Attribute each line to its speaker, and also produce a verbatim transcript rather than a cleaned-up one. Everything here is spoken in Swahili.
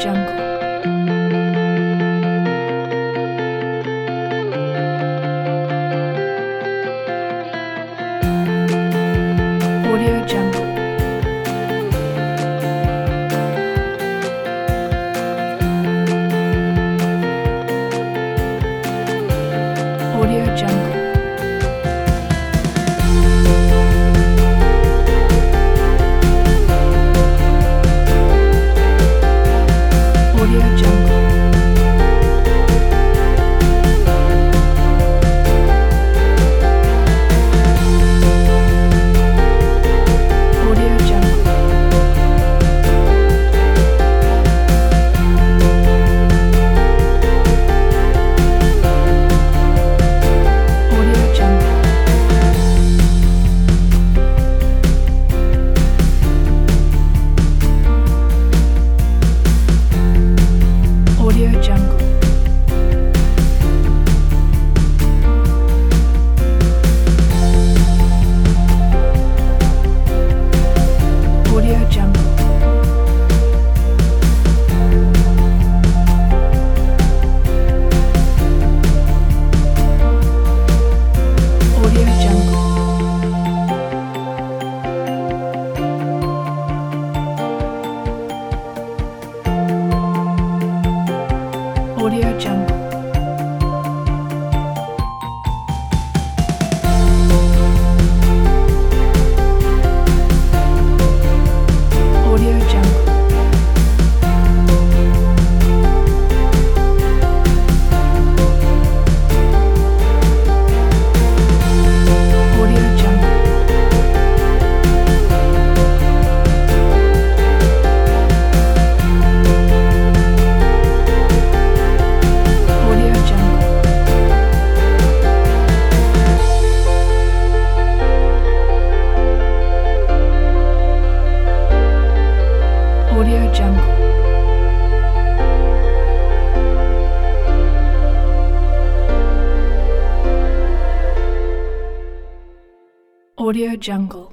Speaker 1: Jungle. Audio Jungle. Audio Jungle. Audio Jungle. Audio Jungle. Audio Jungle. Audio Jungle. Audio Jungle. Audio Jungle. Audio Jungle. Audio Jungle. Audio Jungle. Audio Jungle. Audio Jungle. Audio Jungle.